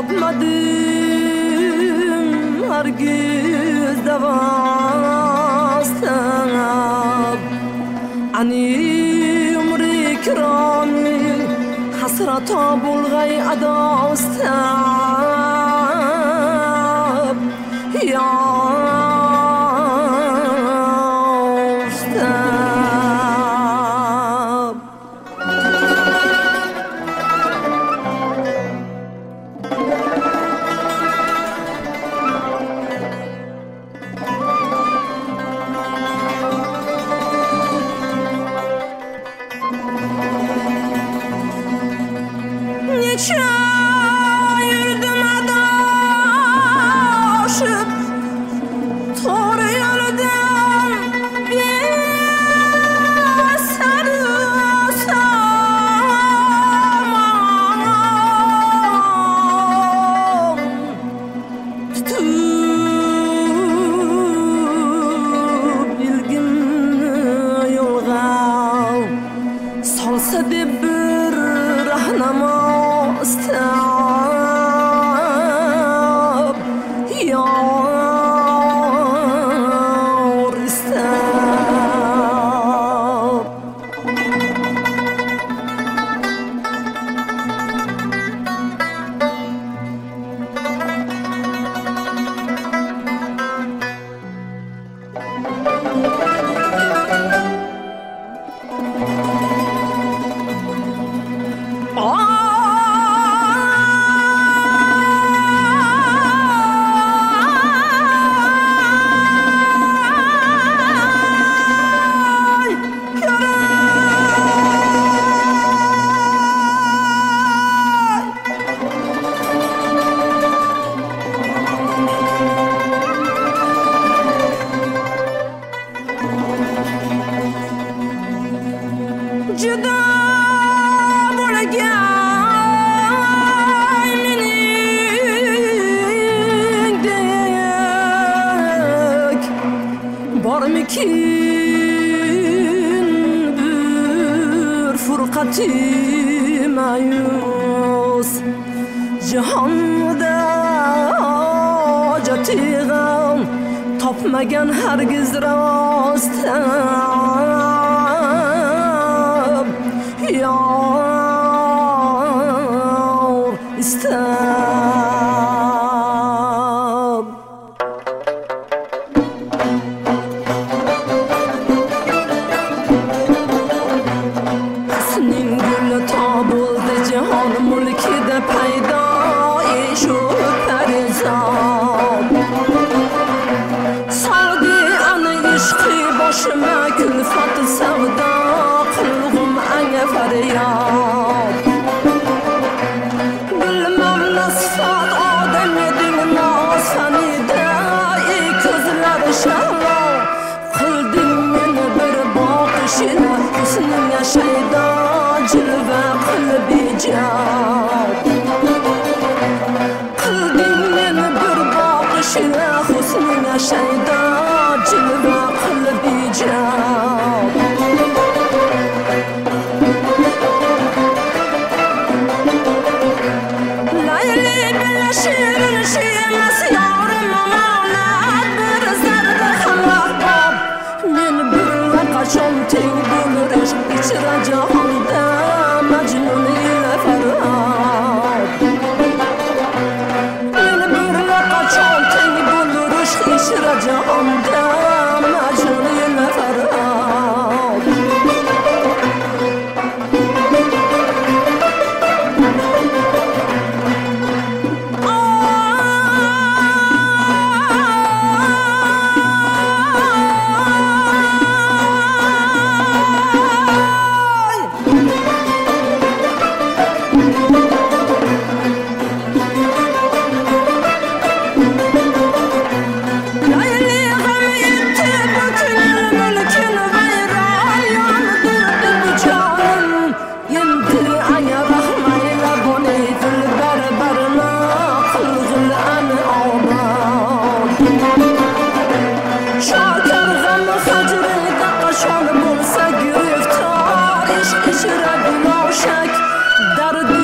Topmadım hargiz davastab Ani umri kirani hasrata bulg'ay adostab Ya yürüdüm adaşıp Doğru yoldan bir sarılsam Tutup ilgimni yolga Salsa deb bir rahnamo istab Yor istab Juda bo'lgan meningdek bormikin bir furqati mayus jahonda hojati g'am topmagan hargiz rostab Yor istab Husning guli tobuldi jahon mulkida paydo Eshu parizod Soldi ana ishqi boshima kulfat savdo Qilg'um anga faryod Bilmam nasfat odam eding nosanida Ey ko'zlar shallo Qilding meni bir boqishida Husning yashaydo jilva qilib ijod Qilding meni bir boqishida Husning yashaydo jilva qilib ijod Shirin shimas yorim omonat bir zarda xalaqob Men bir qachon teng bo'lur ishq ichra jahonda Majnun ila farhod Men bir qachon teng bo'lur ishq ichra jahonda Majnun ila farhod Dard